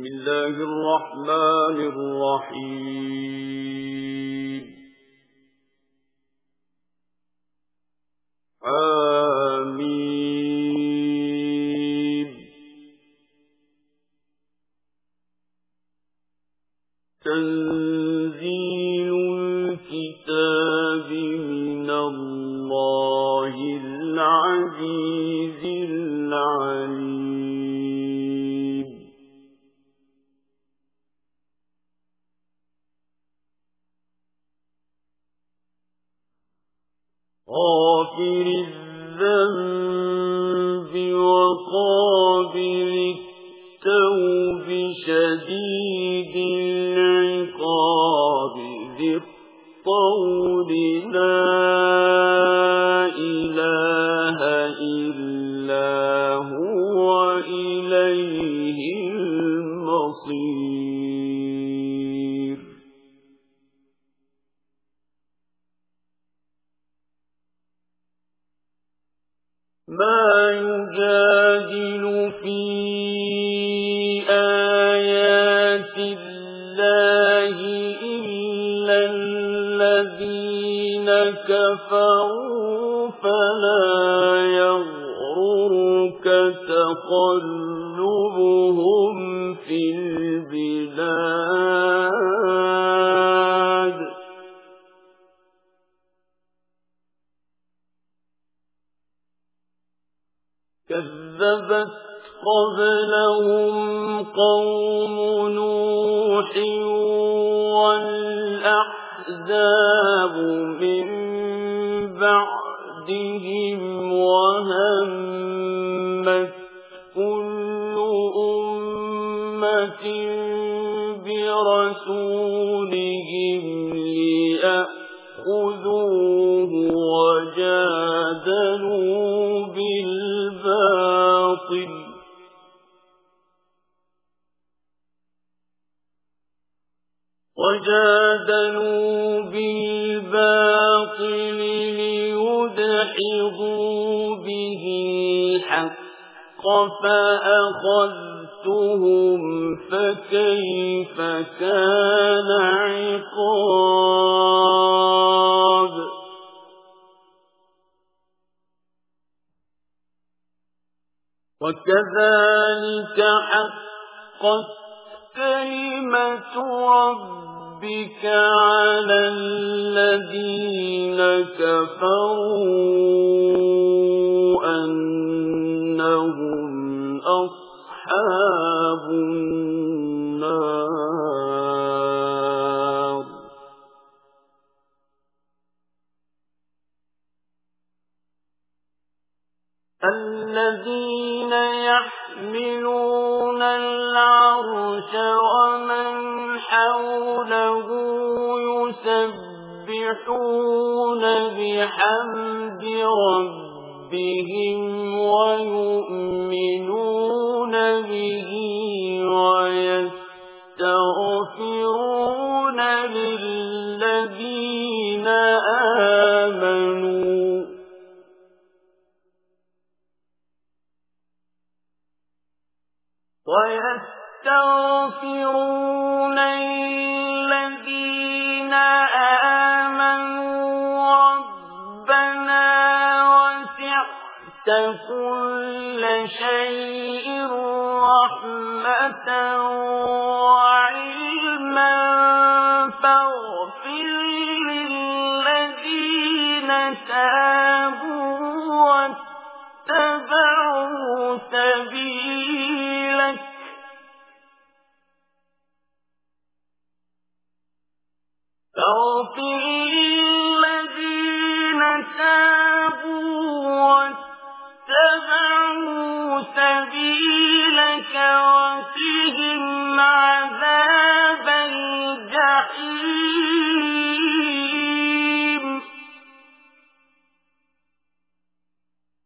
بسم الله الرحمن الرحيم آمين تنزيل الكتاب من الله العزيز العليم غافر الذنب وقابل التوب شديد العقاب ذي الطول لا إله إلا هو إليه المصير ما يجادل في آيات الله إلا الذين كفروا فلا يغررك تقلبهم في البلاد كذبت قبلهم قوم نوح والأحزاب من بعدهم وهمت كل أمة برسولهم ليأخذوه وجادلوا بالباطل ليدحضوا به الحق فأخذتهم فكيف كان عقاب وكذلك حقت كلمة ربك على الذين كفروا أنهم أصحاب النار الذين يحملون العرش ومن حوله يسبحون بحمد ربهم ويؤمنون به ويستغفرون للذين آمنوا ربنا وسعت كل شيء رحمة وعلما فاغفر للذين تابوا واتبعوا سبيلك فاغفر للذين تابوا واتبعوا سبيلك وقهم عذاب الجحيم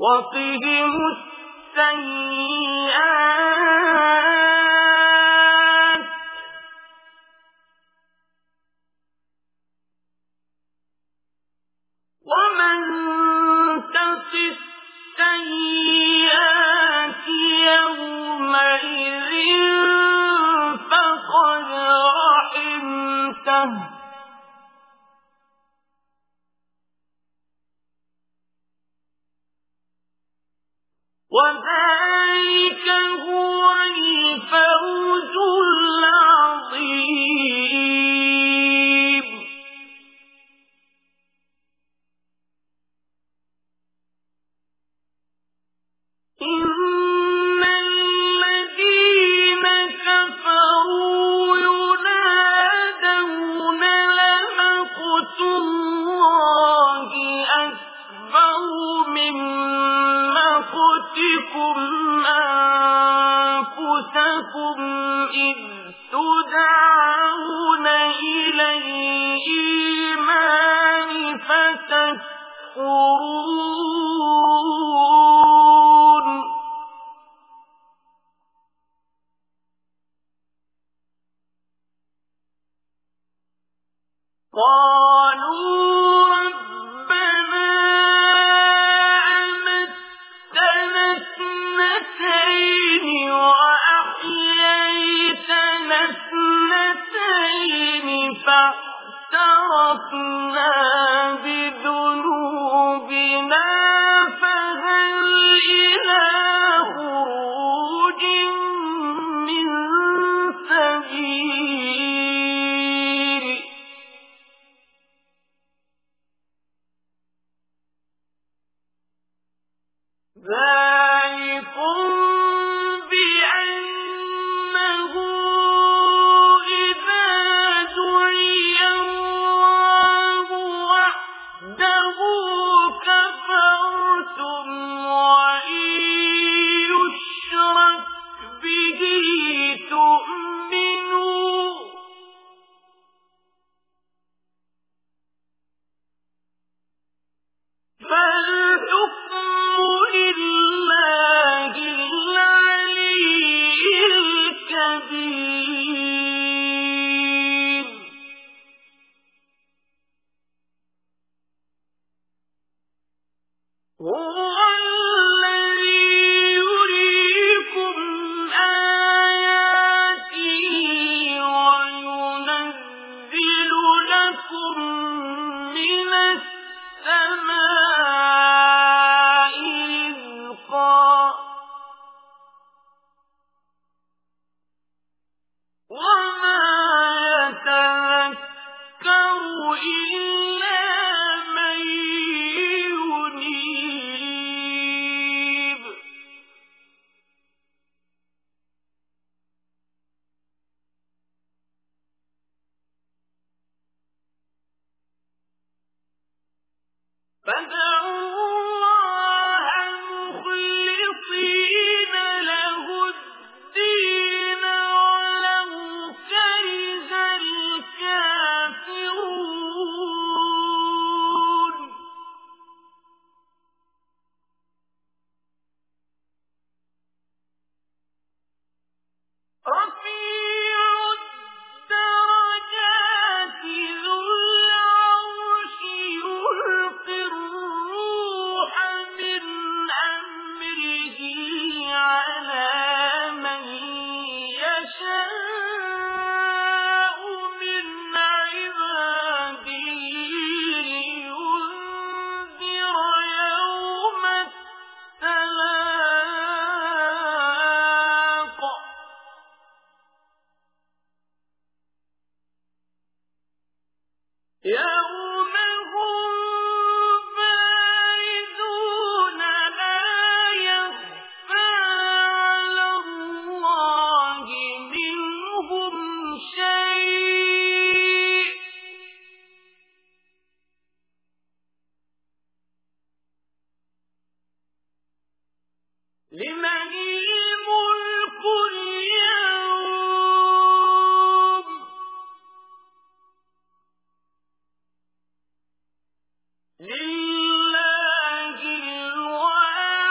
وقهم السيئات ومن تق السيئات يومئذ فقد رحمته وذلك هو الفوز العظيم. إن الذين كفروا ينادون لمقت الله أكبر من مقتكم أنفسكم إذ تدعون إلى الإيمان فتكفرون. قالوا ربنا أمتنا اثنتين وأحييتنا اثنتين فاعترفنا بذنوبنا فهل إلى خروج من سبيل. ذلكم بأنه إذا دعي الله وحده كفرتم وإن يشرك به تؤمنوا فالحكم لله العلي الكبير. هو الذي يريكم آياته وينزل لكم من السماء رزقا وما يتذكر إلا من ينيب. فادعوا الله مخلصين له الدين ولو كره الكافرون. رفيع الدرجات ذو العرش يلقي الروح من أمره على من يشاء من عباده لينذر يوم التلاق. يوم هم بارزون لا يخفى على الله منهم شيء لمن الملك اليوم لله الواحد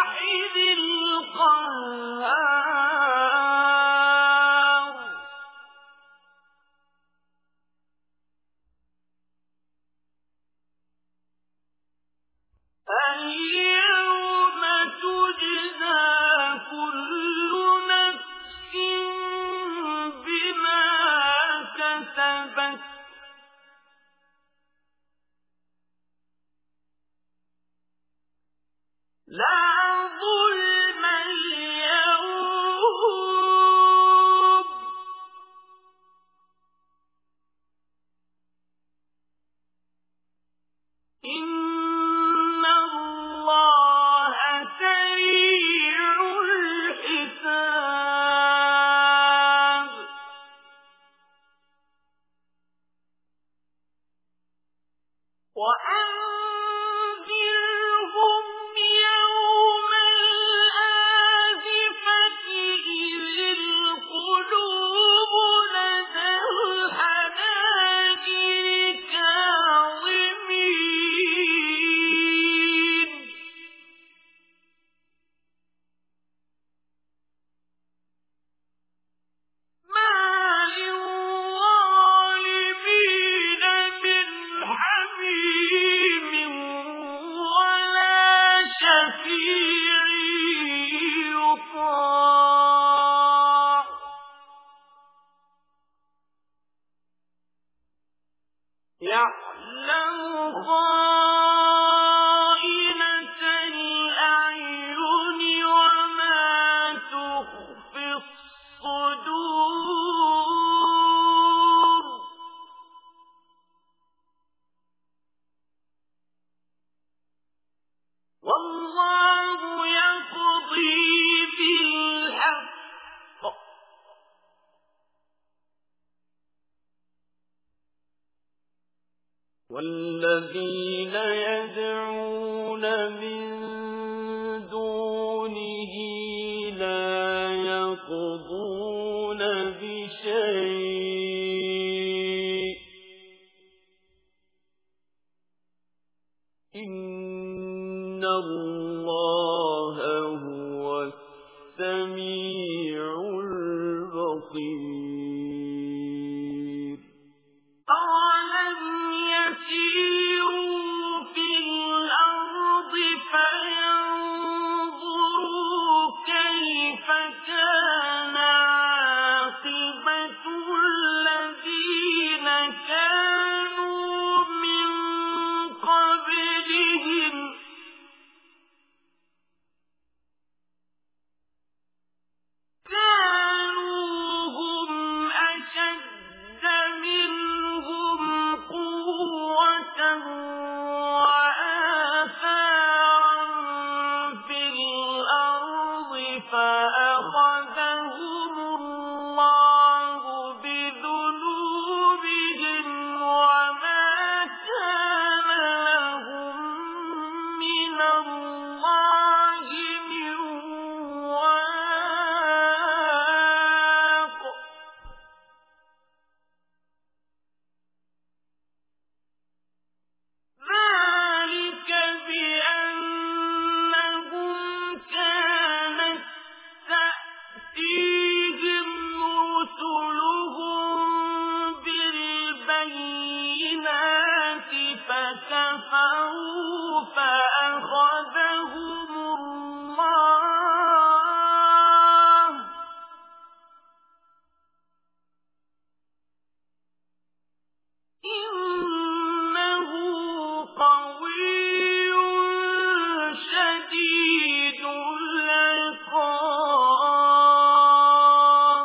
شفيع يطاع يعلم خائنة الأعين وما تخفي الصدور والله يقضي بالحق والذين يدعون من دونه لا يقضون بشيء إن الله هو السميع البصير أولم يسيروا في الأرض فينظروا كيف كان عاقبة الذين كانوا من قبلهم كانوا هم أشد منهم قوة وآثارا في الأرض فأخذهم الله بذنوبهم وما كان لهم من الله من واق ذلك بأنهم كانت تأتيهم رسلهم بالبينات فكفروا فأخذهم الله إنه قوي شديد العقاب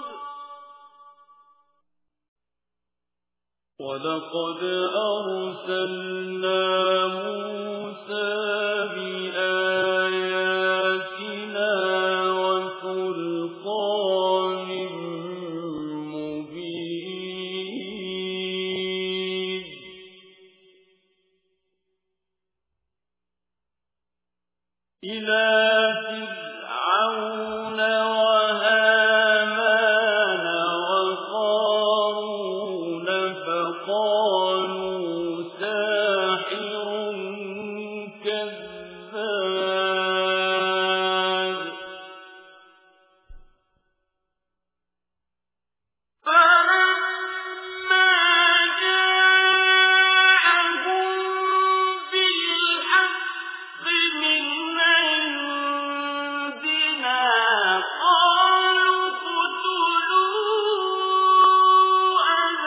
ولقد أرسلنا موسى بآياتنا وسلطان مبين إلى فرعون وهامان وقارون فقالوا ساحر كذاب فلما جاءهم بالحق من عندنا قالوا اقتلوا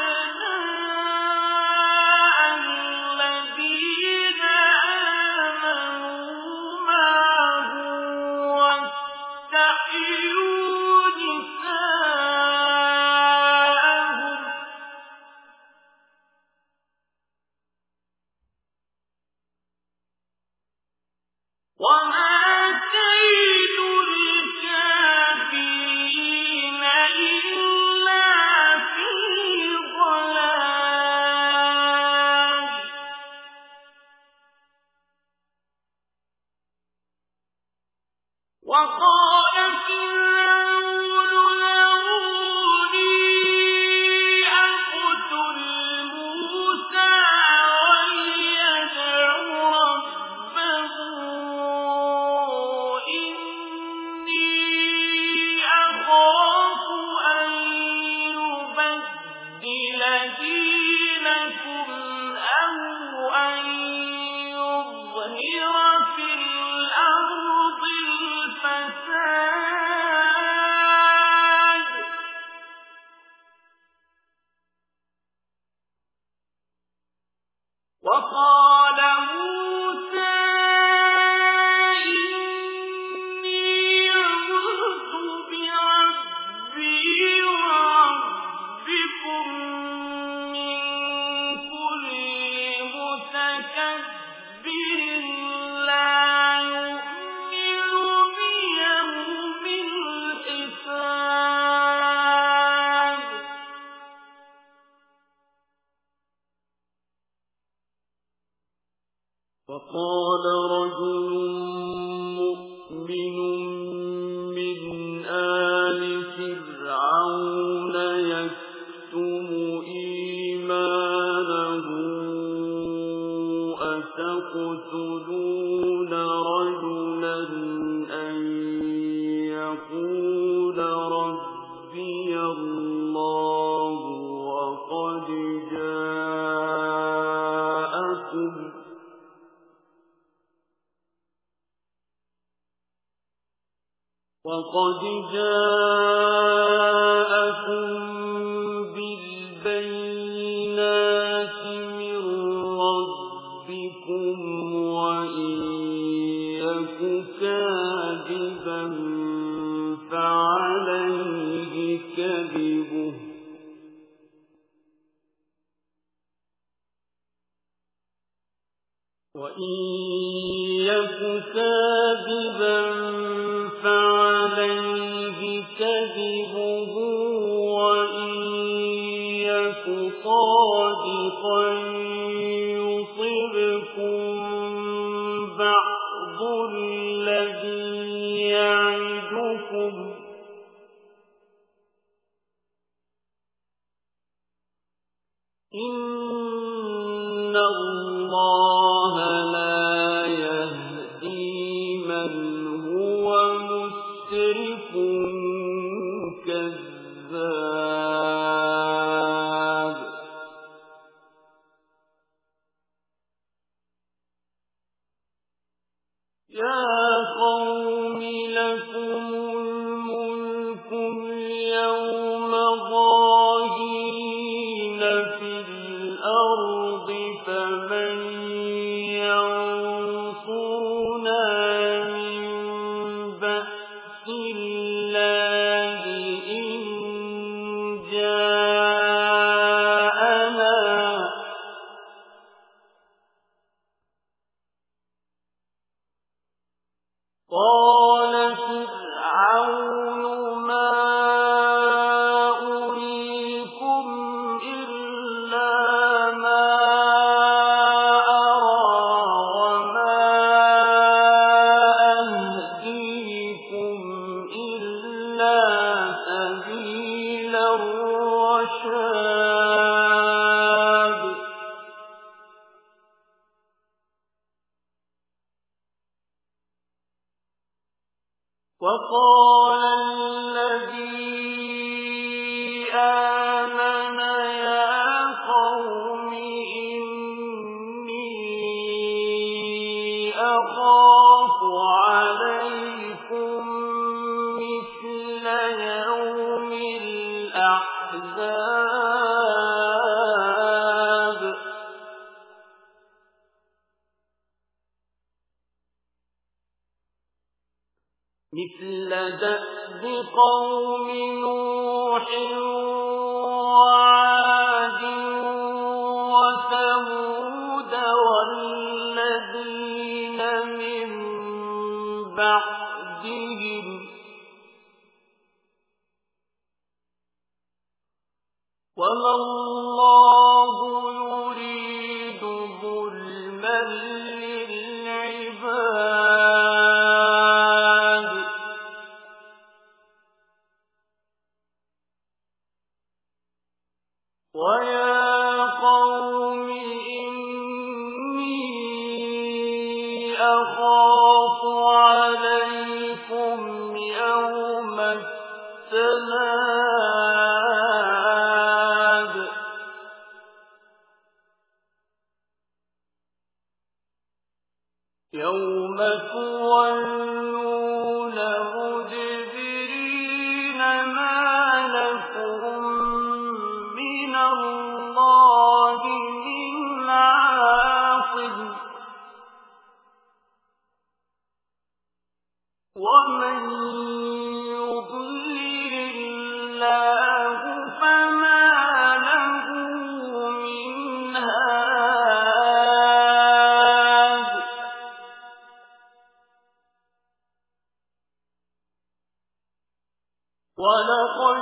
أبناء الذين آمنوا معه واستحيوا نساءهم وما كيد الكافرين إلا في ضلال وقال فرعون ذروني أقتل موسى وليدع ربه إني أخاف أن يبدل دينكم أو أن يظهر في الأرض وقد جاءكم بالبينات من ربكم وإن يك كاذبا فعليه كذبه وإن يك كاذبا فعليه كذبه وإن يك صادقا يصبكم بعض الذي يعدكم إن الله لا يهدي من هو مسرف كذاب يا قوم لكم الملك اليوم ظاهرين في الأرض فمن ينصرنا من بأس الله إن جاءنا قال فرعون ما أريكم إلا ما أرى وما أهديكم إلا سبيل الرشاد وقال الذي آمن يا قوم إني أخاف عليكم مثل يوم الأحزاب مثل دأب قوم نوح وعاد وثمود والذين من بعدهم وما الله يريد ظلما للعباد ويا قوم إني أخاف عليكم يوم التناد يوم تولون مدبرين ما لكم من الله من عاصم ومن يضلل الله فما له من هاد ولقد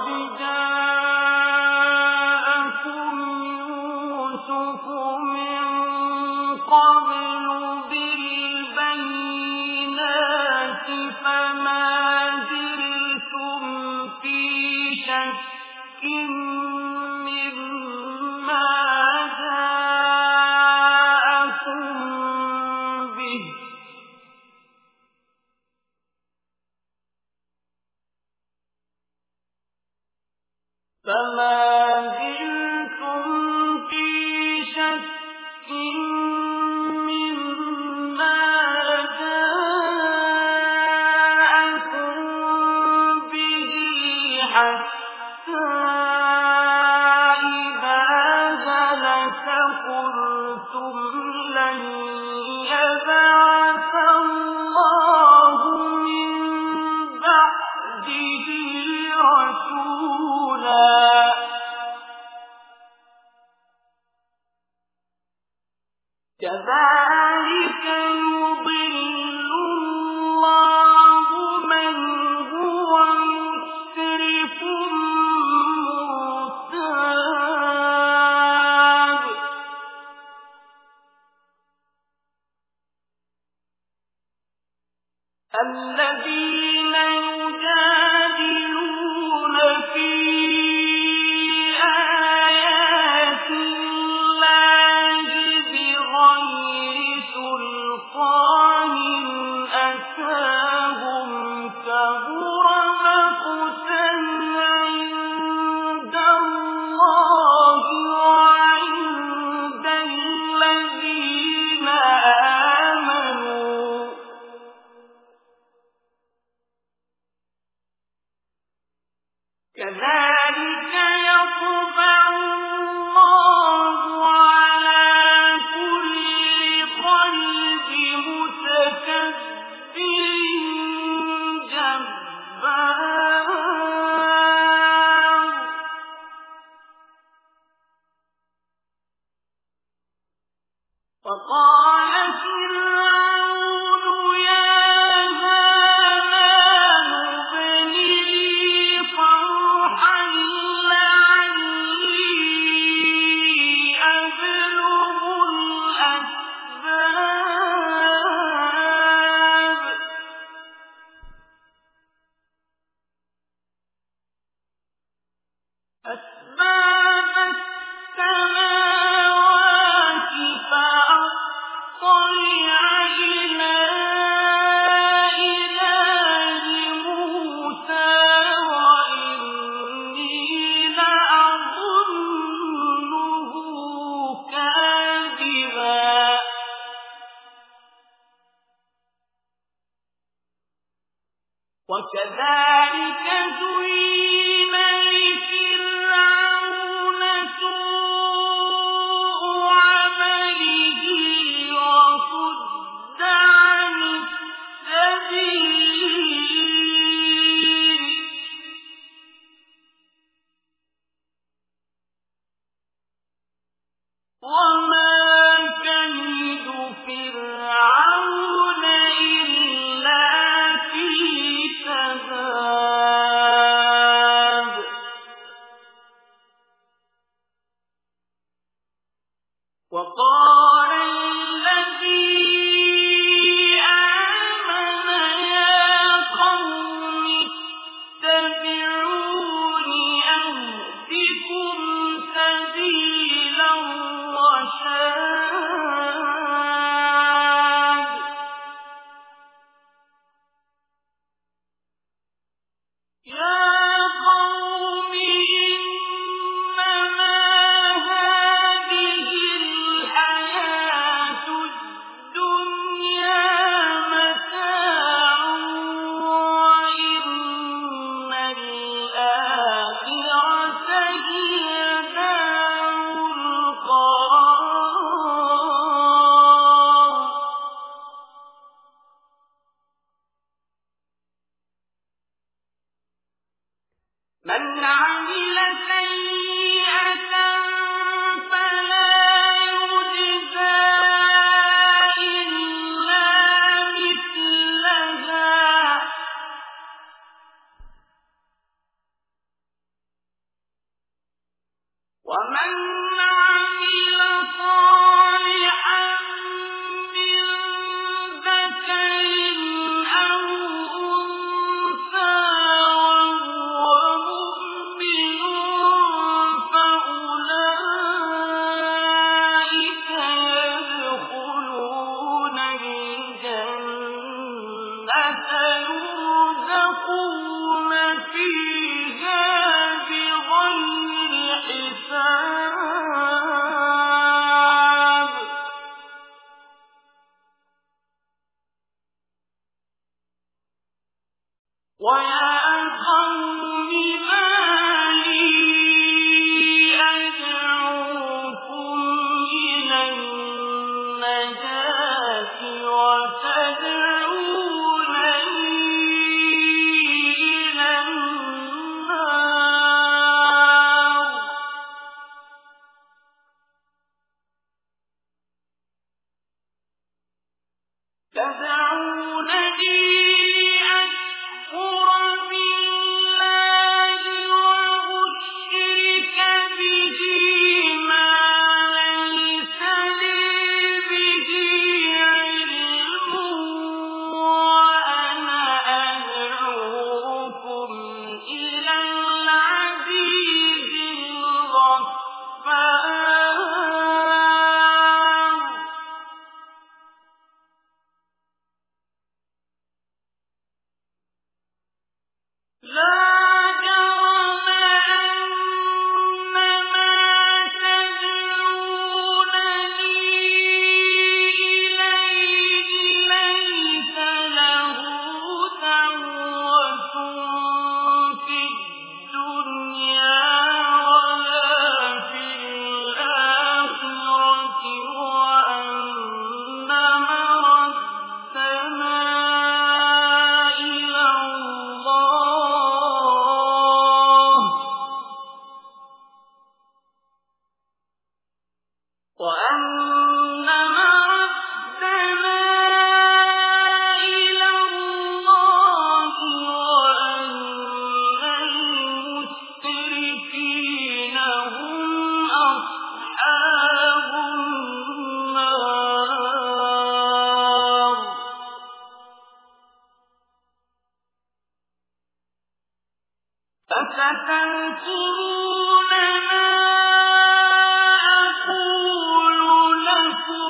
جاءكم يوسف من قبل بالبينات فما زلتم في شك مما جاءكم به حتى إذا هلك قلتم لن يبعث الله من بعده رسولا كذلك يضل الله من هو مسرف مرتاب الذين يجادلون في آيات الله بغير سلطان أتاهم كبر مقتا عند الله وعند الذين آمنوا كذلك يطبع الله على كل قلب متكبر جبار وقال فرعون يا هامان ابن لي صرحا لعلي أبلغ أسباب السماوات فأطلع إلى إله موسى وإني لأظنه كاذبا وكذلك زين لفرعون سوء عمله وصد عن السبيل وما كيد فرعون إلا في تباب وقال الذي آمن يا قوم اتبعون أهدكم سبيل الرشاد يا قوم إنما هذه الحياة الدنيا متاع وإن الآخرة هي دار القرار من عمل سيئة فلا يجزى إلا مثلها ومن عمل صالحا من ذكر أو أنثى وهو مؤمن فأولئك يدخلون الجنة يرزقون فيها بغير حساب ويا قوم ما فستذكرون ما أقول لكم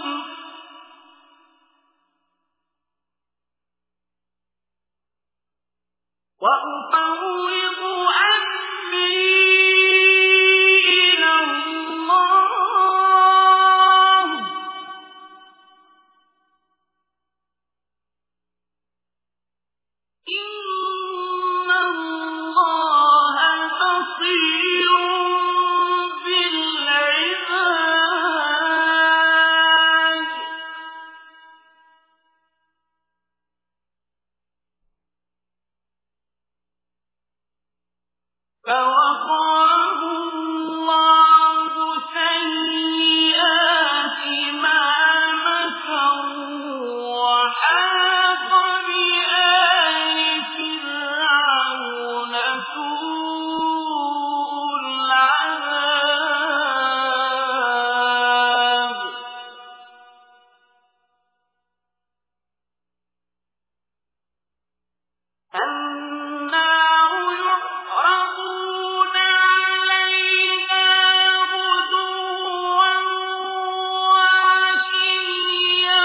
وأفوض أمري إلى الله إن الله بصير بالعباد فوقاه الله سيئات ما مكروا وحاق بآل فرعون سوء العذاب النار يعرضون عليها غدوا وعشيا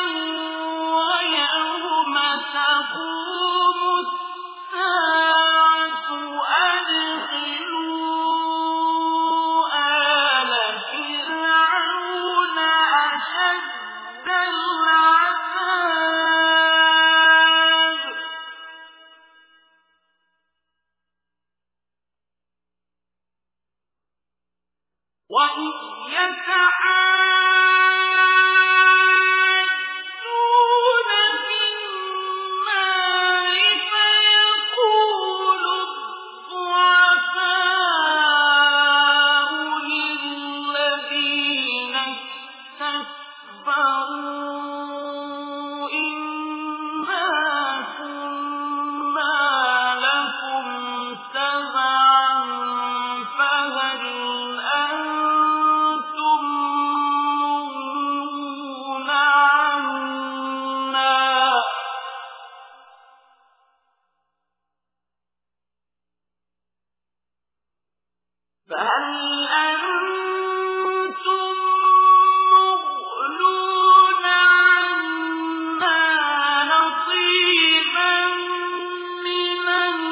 ويوم تقوم الساعة أدخلوا آل فرعون أشد العذاب وإذ يتحاجون في النار فيقول الضعفاء للذين استكبروا إنا كنا لكم تبعا فهل أنتم مغنون عنا نصيبا من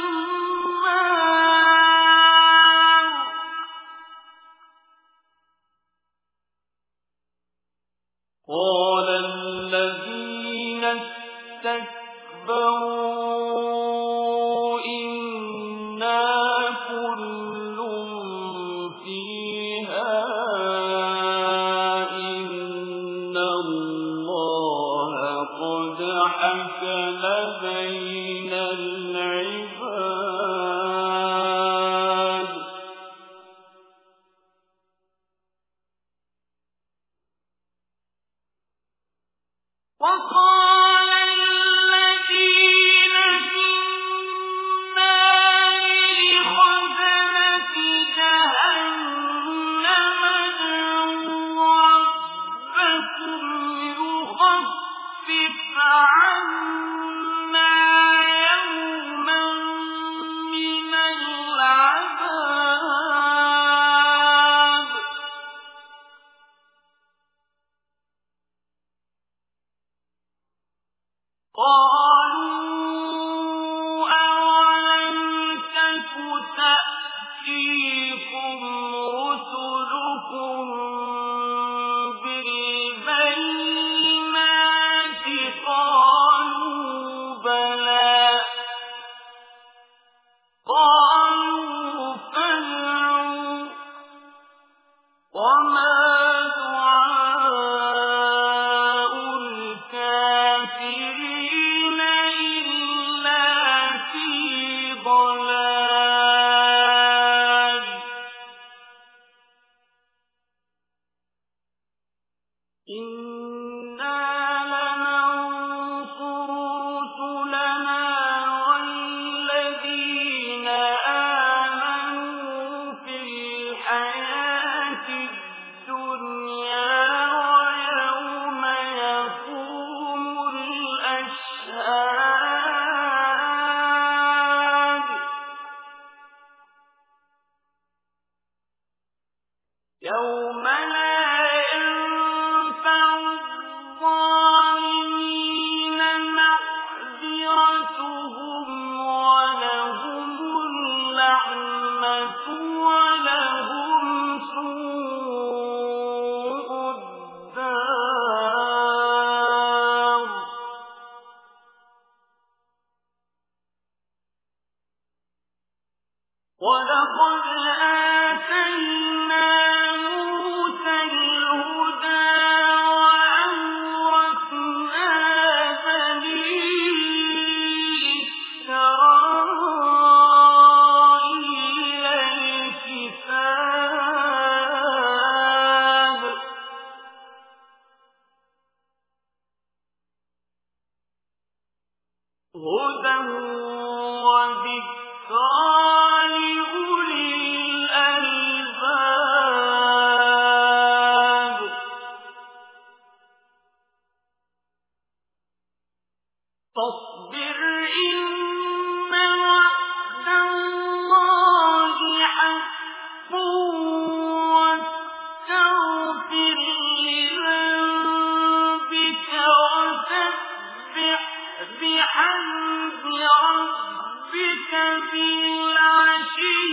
النار قال الذين استكبروا إنا كل فيها إن الله قد حكم بين العباد وقال الذين في وَلَقَدْ آتَيْنَا مُوسَى الْهُدَىٰ وَأَوْرَثْنَا بَنِي إِسْرَائِيلَ الْكِتَابَ هُدًى وَذِكْرَىٰ لِأُولِي الْأَلْبَابِ فاصبر إن وعد الله حق واستغفر لذنبك وسبح بحمد ربك بالعشي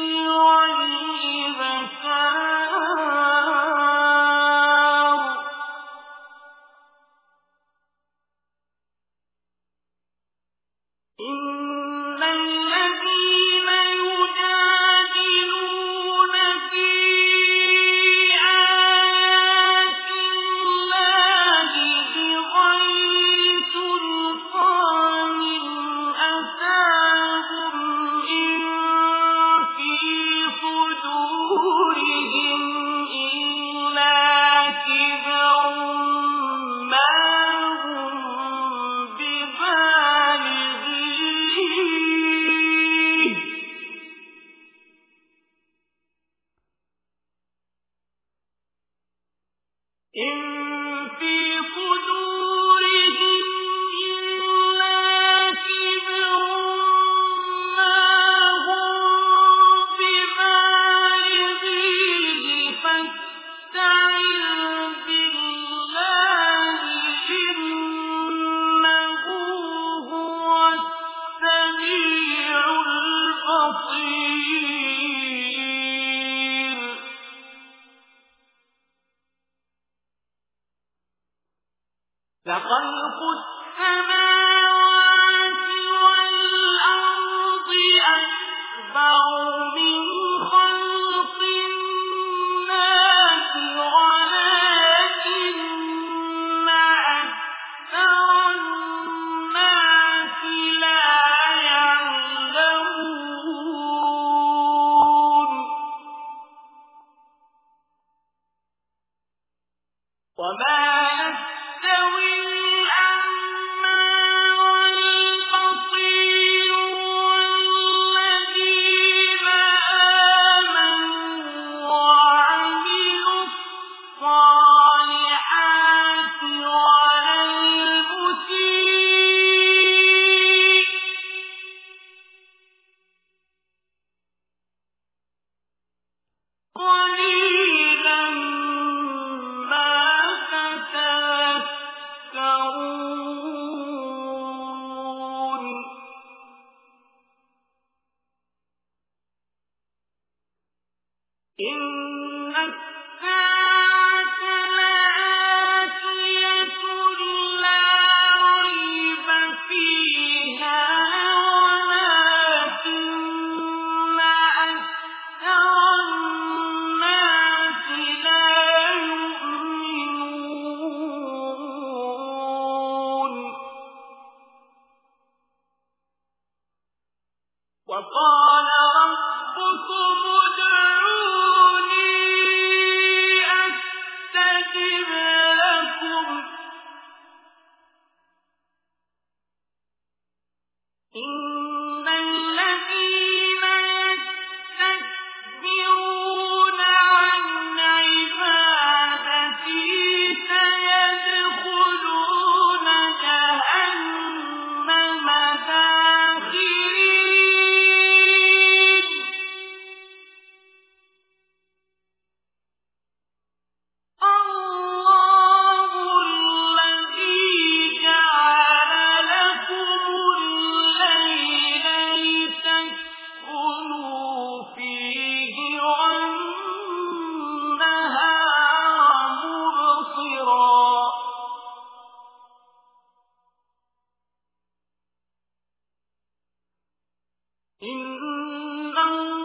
والإبكار إن الذين يجادلون في آيات الله بغير سلطان أتاهم إن في صدورهم إلا كبر ما هم ببالغيه إن في صدورهم إلا كبر ما هم ببالغيه فاستعذ بالله إنه هو السميع البصير لخلق السماوات والأرض أكبر من خلق الناس ولكن أكثر الناس لا يعلمون وما يستوي الأعمى والبصير والذين آمنوا وعملوا الصالحات ولا المسيء قليلا ما تتذكرون إن الساعة لآتية لا ريب فيها ولكن أكثر الناس لا يؤمنون وقال ربكم ادعوني أستجب لكم إن الذين يستكبرون عن عبادتي سيدخلون جهنم داخرين الله الذي جعل لكم الليل لتسكنوا فيه والنهار مبصرا إن الله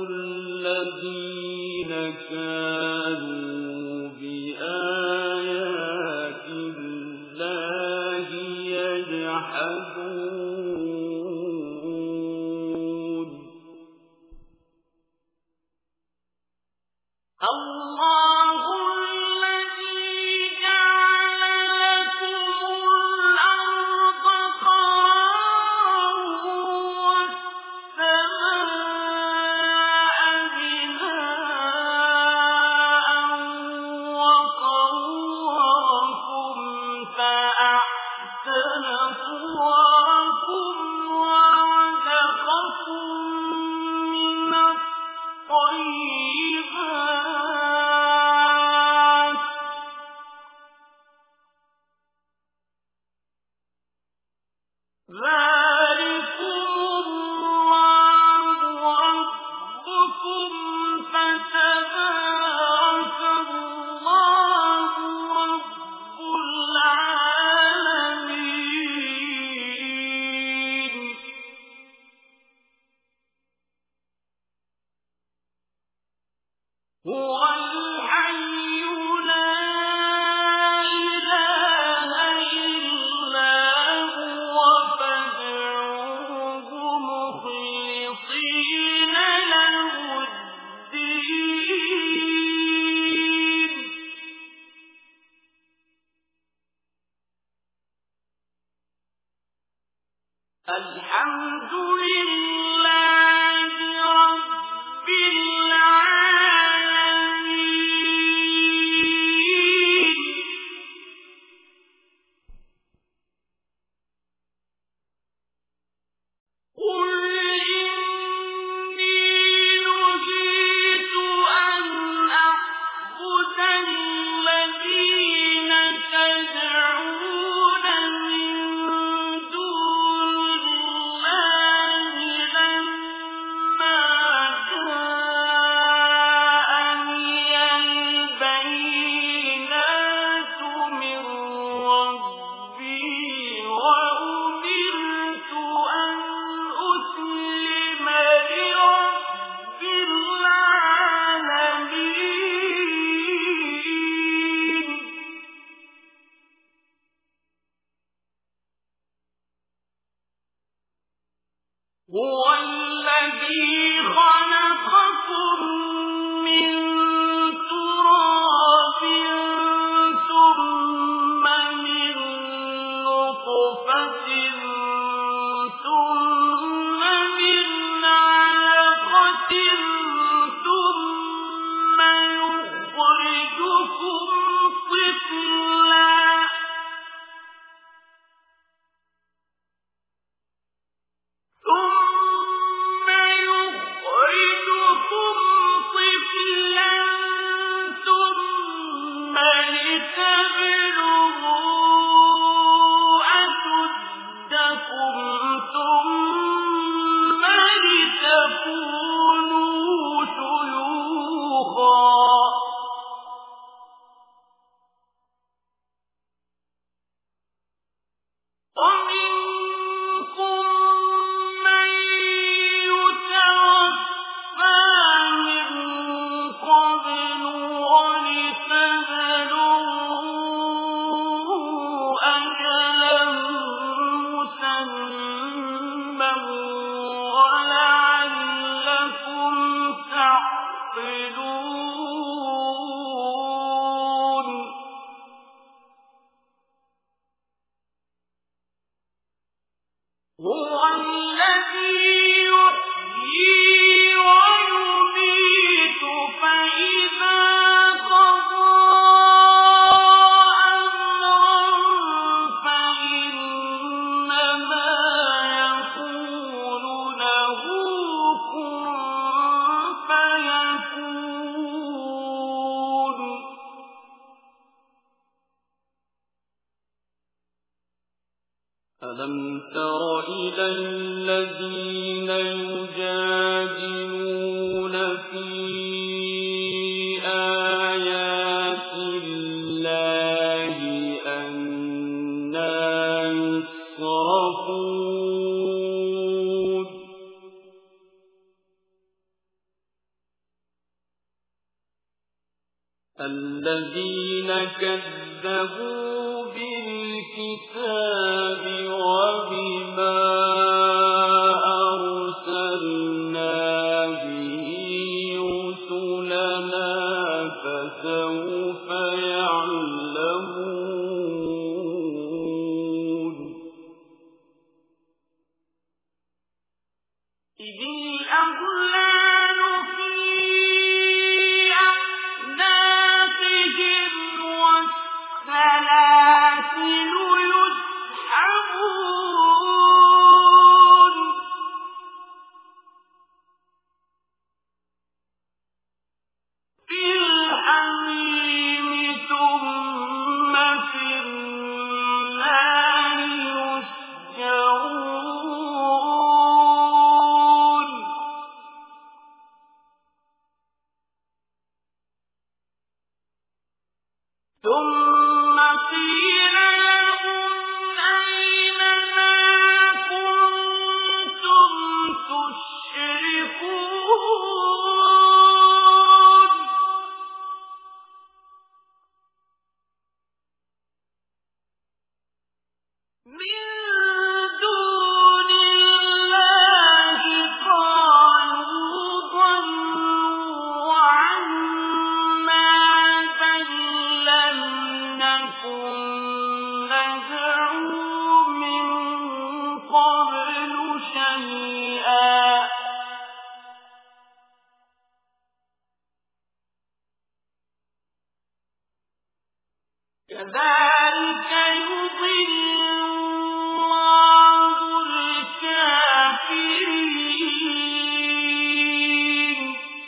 الذين كانوا بآيات الله يجحدون الله الذي جعل لكم الأرض قرارا والسماء بناء وصوركم فأحسن صوركم ورزقكم من الطيبات ذلكم الله ربكم فتبارك الله رب العالمين هو الحي لا إله إلا هو فادعوه مخلصين له الدين الحمد لله رب العالمين قل إني نهيت أن أعبد الذين تدعون من دون الله لما جاءني البينات من ربي وأمرت أن أسلم لرب العالمين هو الذي خلقكم من تراب ثم من نطفة ثم من علقة ثم يخرجكم طفلا ثم لتبلغوا أشدكم ثم لتكونوا شيوخا ومنكم من يتوفى من قبل ولتبلغوا أجلا مسمى ولعلكم تعقلون هو الذي يحيي ويميت فإذا قضى أمرا فإنما يقول له كن فيكون ألم تر إلى الذين يجادلون في آيات الله أنى يصرفون الذين كذبوا بالكتاب وبما أرسلنا به رسلنا فسوف يعلمون إذ الأغلال في أعناقهم والسلاسل يسحبون في الحميم ثم في النار يسجرون ثم قيل لهم أين ما كنتم تشركون من دون الله قالوا ضلوا عنا بل لم نكن ندعو من قبل شيئا كذلك يضل الله الكافرين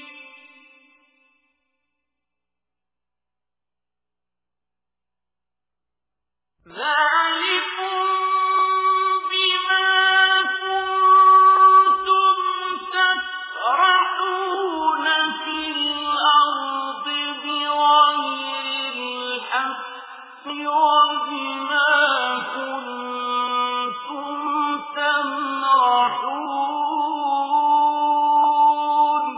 ذلكم بما كنتم تفرحون في الأرض بغير الحق وبما كنتم تمرحون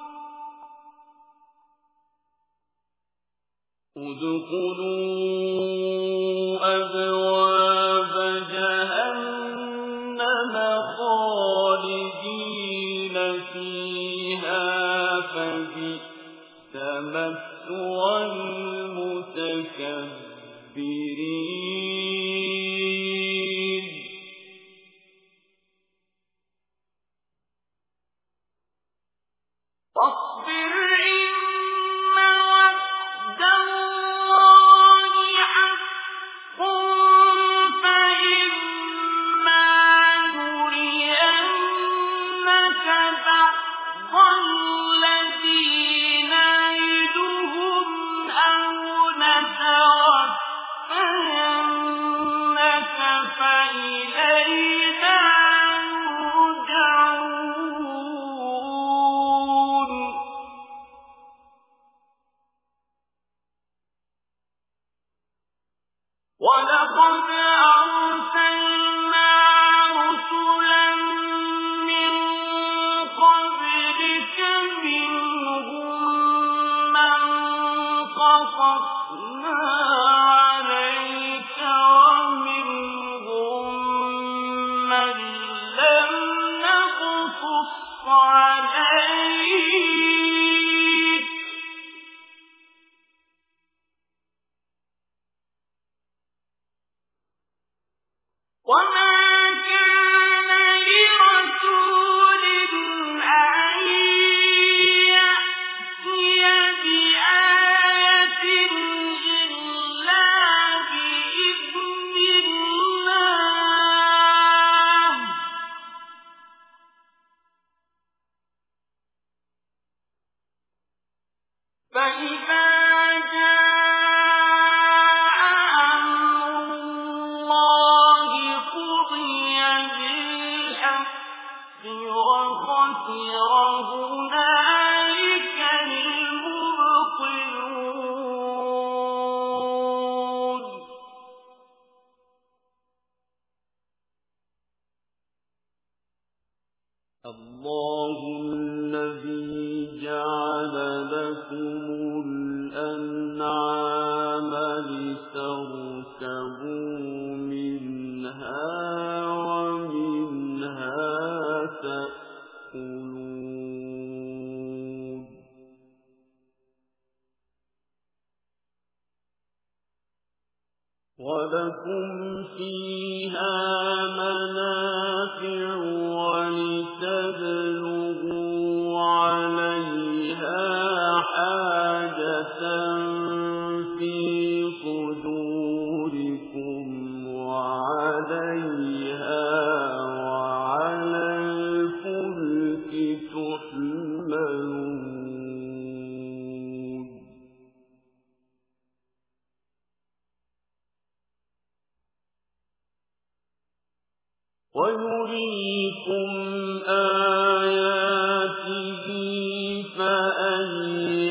ادخلوا أبواب جهنم خالدين فيها فبئس مثوى المتكبرين واصبر إن وعد الله حق فإما نرينك بعض الذي نعدهم أو نتوفينك فإلينا يرجعون ولقد أرسلنا رسلا من قبلك منهم من قصصنا عليك ومنهم من لم نقصص عليك وما كان لرسول أن يأتي بآية إلا بإذن الله فإذا جاء أمر الله قضي بالحق وخسر هنالك المبطلون الله الذي جعل لكم وَلَكُمْ فِيهَا مَنَافِعُ وَلِتَبْلُغُوا عَلَيْهَا حَاجَةً فِي صُدُورِكُمْ وَعَلَيْهَا وَعَلَى الْفُلْكِ تُحْمَلُونَ وَيُرِيكُمْ آيَاتِهِ فَأَيَّ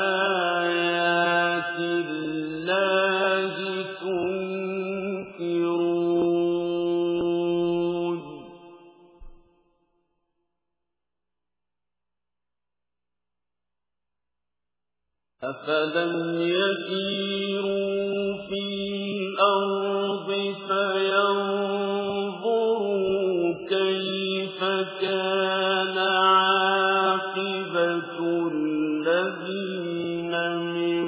آيَاتِ اللَّهِ تُنكِرُونَ أَفَلَمْ يَسِيرُوا فِي الْأَرْضِ فَيَنظُرُوا كَيْفَ كَانَ عَاقِبَةُ الَّذِينَ مِن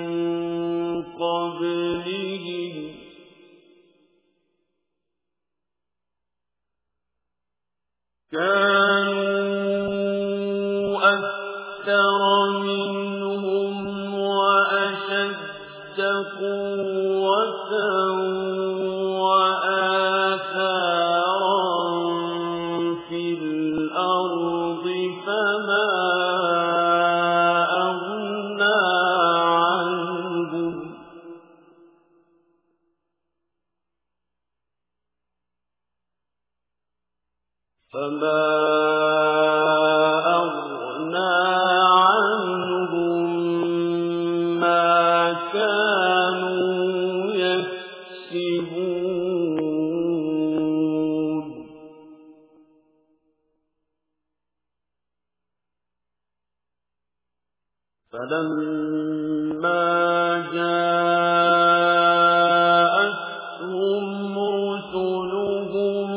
قَبْلِهِمْ كَانُوا أَكْثَرَ مِنْهُمْ وَأَشَدَّ قُوَّةً وَآثَارًا فِي الْأَرْضِ فَمَا أَغْنَىٰ عَنْهُم مَّا كَانُوا يَكْسِبُونَ فَلَمَّا جَاءَتْهُمْ رُسُلُهُم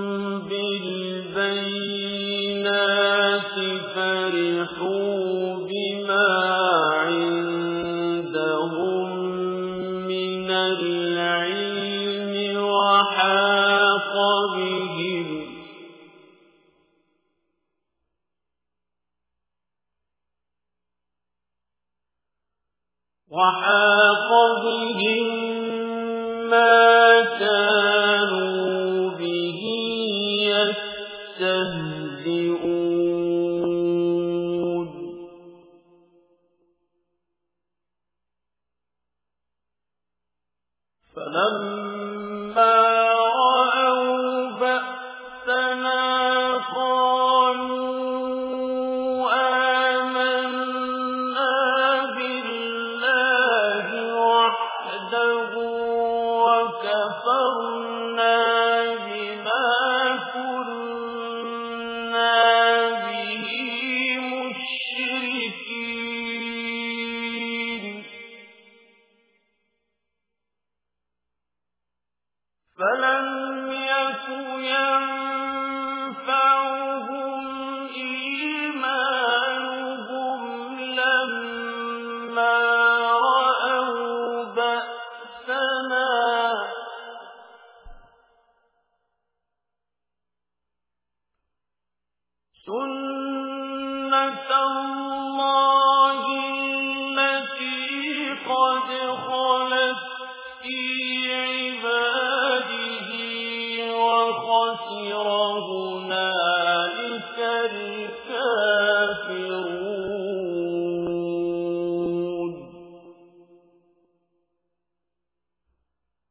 بِالْبَيِّنَاتِ فَرِحُوا بِمَا عِندَهُم مِّنَ الْعِلْمِ وَحَاقَ بِهِم مَّا كَانُوا بِهِ يَسْتَهْزِئُونَ فَلَمَّا رَأَوْا بَأْسَنَا قَالُوا آمَنَّا بِاللَّهِ وَحْدَهُ وَكَفَرْنَا بِمَا كُنَّا بِهِ مُشْرِكِينَ فَلَمْ يَكُ يَنفَعُهُمْ إِيمَانُهُمْ لَمَّا رَأَوْا بَأْسَنَا سُنَّةَ اللَّهِ الَّتِي قَدْ خَلَتْ فِي عِبَادِهِ وَخَسِرَ هُنَالِكَ